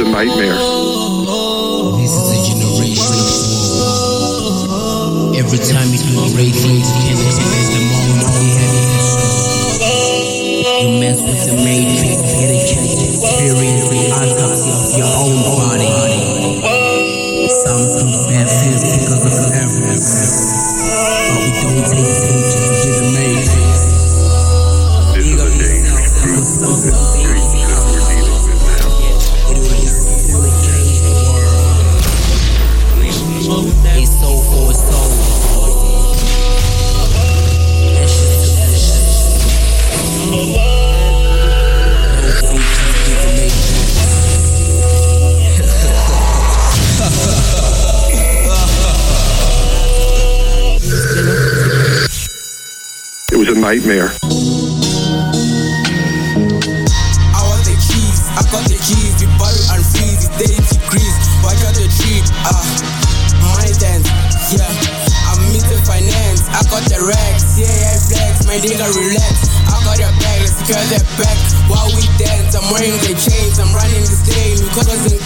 a nightmare. This is a generation of war. Every time you do great things, you can't expect the moment we have it. You mess with the matrix, get a chance to experience the autopsy of your own body. Some think bad things because of the evidence, but we don't take pictures to the matrix. This is a dangerous street that we're dealing with now. A soul for a soul. Ashes to ashes. No features to the matrix. It was a nightmare. I got the keys, the bottle and freeze, it's 30 degrees. Watch out the trip, money dance, yeah. I'm meeting finance, I got the racks, yeah, I flex, my nigga relax. I got your bag, let's secure that back. While we dance, I'm wearing the chains, I'm running this game because I was in